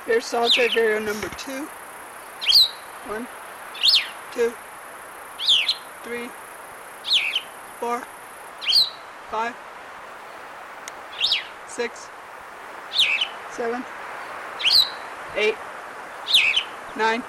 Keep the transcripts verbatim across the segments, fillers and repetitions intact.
Here's solitary video number two. One, two, three, four, five, six, seven, eight, nine,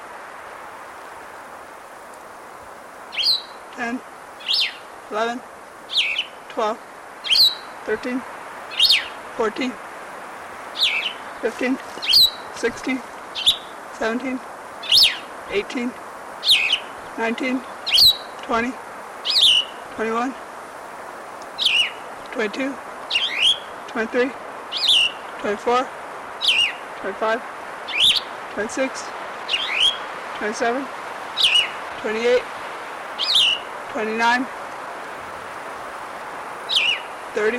ten, eleven, twelve, thirteen, fourteen, fifteen, sixteen, seventeen, eighteen, nineteen, twenty, twenty-one, twenty-two, twenty-three, twenty-four, twenty-five, twenty-six, twenty-seven, twenty-eight, twenty-nine, thirty,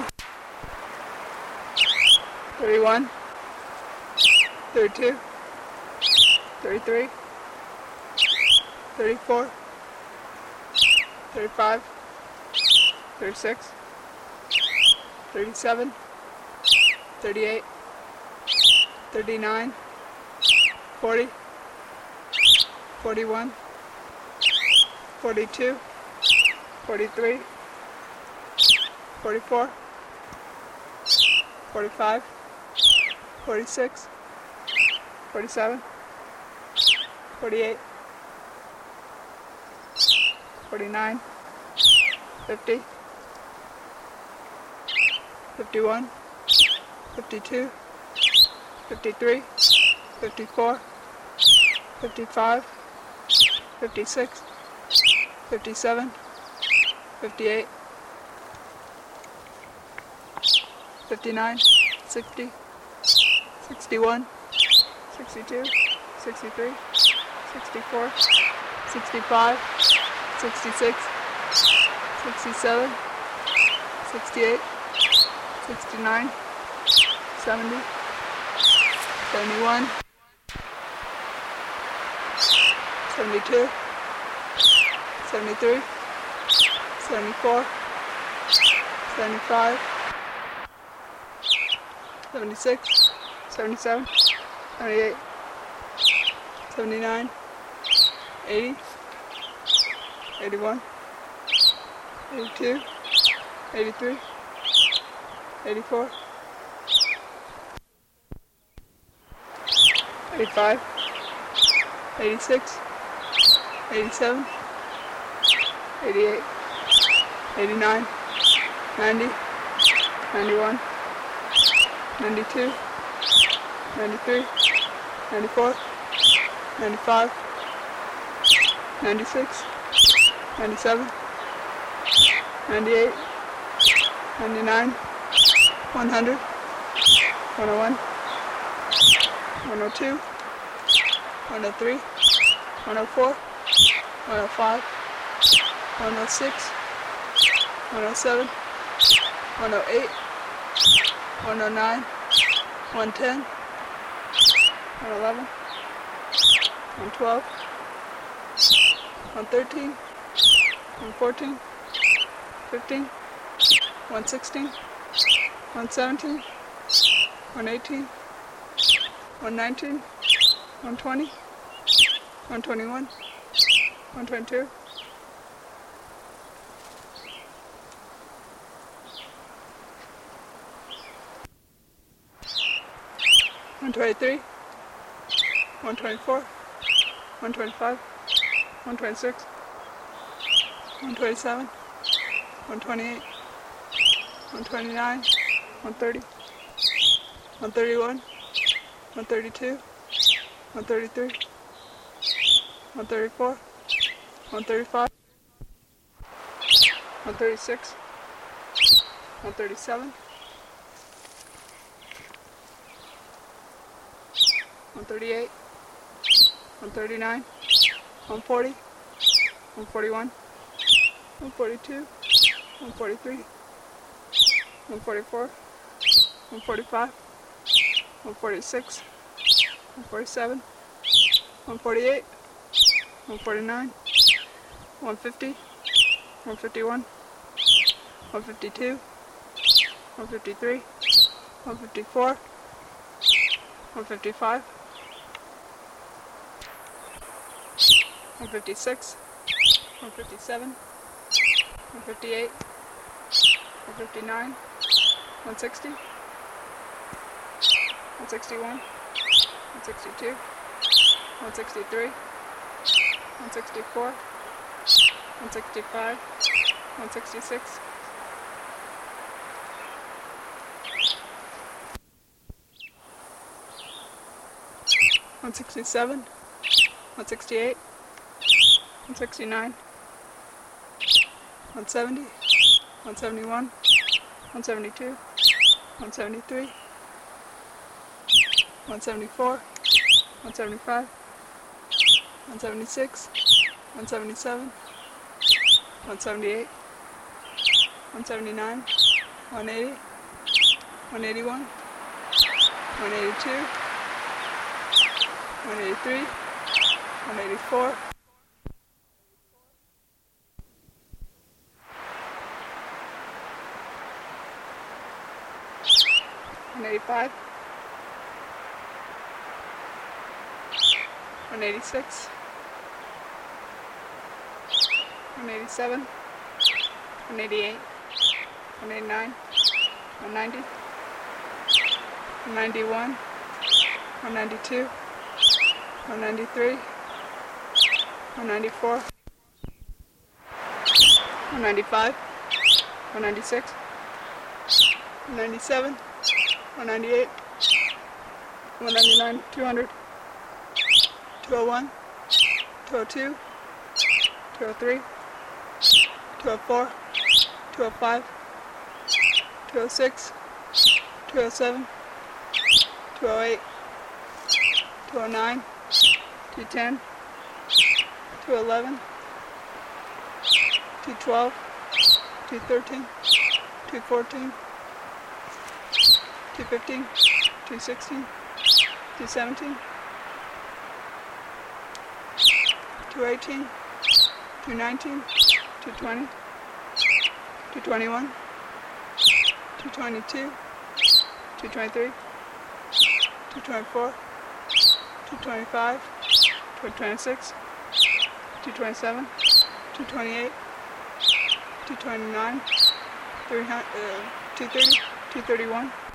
thirty-one, thirty-two, thirty-three, thirty-four, thirty-five, thirty-six, thirty-seven, thirty-eight, thirty-nine, forty, forty-one, forty-two, forty-three, forty-four, forty-five, forty-six, forty-seven, forty-eight, forty-nine, fifty, fifty-one, fifty-two, fifty-three, fifty-four, fifty-five, fifty-six, fifty-seven, fifty-eight, fifty-nine, sixty, sixty-one, sixty-two, sixty-three, sixty-four, sixty-five, sixty-six, sixty-seven, sixty-eight, sixty-nine, seventy, seventy-one, seventy-two, seventy-three, seventy-four, seventy-five, seventy-six, seventy-seven, seventy-eight, seventy-nine, eighty, eighty-one, eighty-two, eighty-three, eighty-four, eighty-five, eighty-six, eighty-seven, eighty-eight, eighty-nine, ninety, ninety-one, ninety-two, ninety-three, ninety-four, ninety-five, ninety-six, ninety-seven, ninety-eight, ninety-nine, one hundred, one oh one, one oh two, one oh three, one oh four, one oh five, one oh six, one oh seven, one oh eight, one oh nine, one ten, one eleven, one twelve, one thirteen, one fourteen, fifteen, one sixteen, one seventeen, one eighteen, one nineteen, one twenty, one twenty-one, one twenty-two, one twenty-three, one twenty-four, one twenty-five, one twenty-six, one twenty-seven, one twenty-eight, one twenty-nine, one thirty, one thirty-one, one thirty-two, one thirty-three, one thirty-four, one thirty-five, one thirty-six, one thirty-seven, one thirty-eight, one thirty-nine, one forty, one forty-one, one forty-two, one forty-three, one forty-four, one forty-five, one forty-six, one forty-seven, one forty-eight, one forty-nine, one fifty, one fifty-one, one fifty-two, one fifty-three, one fifty-four, one fifty-five, one fifty-six, one fifty-seven, one fifty-eight, one fifty-nine, one sixty, one sixty-one, one sixty-two, one sixty-three, one sixty-four, one sixty-five, one sixty-six, one sixty-seven, one sixty-eight, one sixty-nine, one seventy, one seventy-one, one seventy-two, one seventy-three, one seventy-four, one seventy-five, one seventy-six, one seventy-seven, one seventy-eight, one seventy-nine, one eighty, one eighty-one, one eighty-two, one eighty-three, one eighty-four, one eighty-five, one eighty-six, one eighty-seven, one eighty-eight, one eighty-nine, one ninety, one ninety-one, one ninety-two, one ninety-three, one ninety-four, one ninety-five, one ninety-six, one ninety-seven, one ninety-eight, one ninety-nine, two hundred, two oh one, two oh two, two oh three, two oh four, two oh five, two oh six, two oh seven, two oh eight, two oh nine, two ten, two eleven, two twelve, two thirteen, two fourteen, two fifteen, two sixteen, two seventeen, two eighteen, two nineteen, two twenty, two twenty-one, two twenty-two, two twenty-three, two twenty-four, two twenty-five, two twenty-six, two twenty-seven, two twenty-eight, two twenty-nine, three hundred, uh, two thirty, two thirty-one.